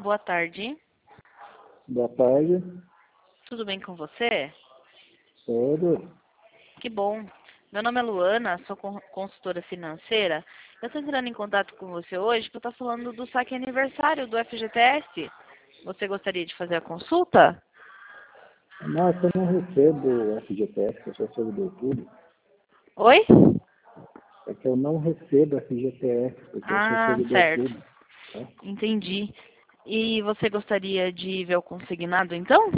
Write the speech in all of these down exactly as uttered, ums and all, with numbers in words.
boa tarde. Boa tarde. Tudo bem com você? Tudo. Que bom. Meu nome é Luana, sou con- consultora financeira. Eu estou entrando em contato com você hoje porque eu estou falando do saque aniversário do F G T S. Você gostaria de fazer a consulta? Mas eu não recebo F G T S, eu sou servidor público. Oi? É que eu não recebo F G T S, porque eu sou Ah, servidor certo. público. Tá? Entendi. E você gostaria de ver o consignado, então?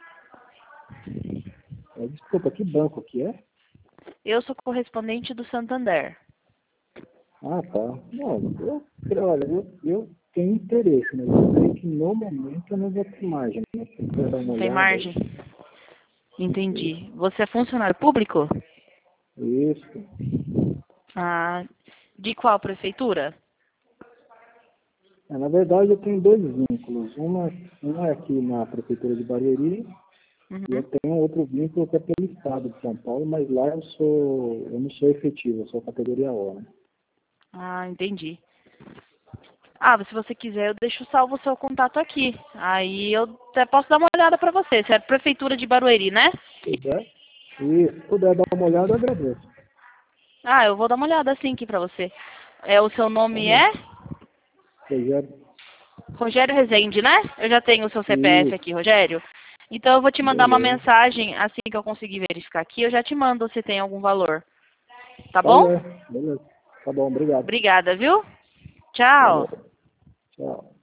É, desculpa, que banco que é? Eu sou correspondente do Santander. Ah, tá. Não, eu, olha, eu, eu tenho interesse, mas eu creio que no momento eu não vou ter margem. Né? Se você quiser dar uma Não tem olhada margem? aí. Entendi. Você é funcionário público? Isso. Ah, de qual prefeitura? É, na verdade, eu tenho dois vínculos. Uma, um é aqui na Prefeitura de Barueri. E eu Uhum. tenho outro vínculo que é pelo estado de São Paulo, mas lá eu sou, eu não sou efetivo, eu sou categoria O, né? Ah, entendi. Ah, se você quiser, eu deixo salvo o seu contato aqui. Aí eu até posso dar uma olhada para você. Você é Prefeitura de Barueri, né? Se puder, e se puder dar uma olhada, eu agradeço. Ah, eu vou dar uma olhada assim aqui para você. É, o seu Tá nome bom. é Rogério, Rogério Rezende, né? Eu já tenho o seu C P F isso, aqui, Rogério. Então eu vou te mandar uma beleza. mensagem assim que eu conseguir verificar aqui. Eu já te mando se tem algum valor. Tá Tá, bom? é, beleza. Tá bom, obrigado. Obrigada, viu? Tchau. Valeu. Tchau.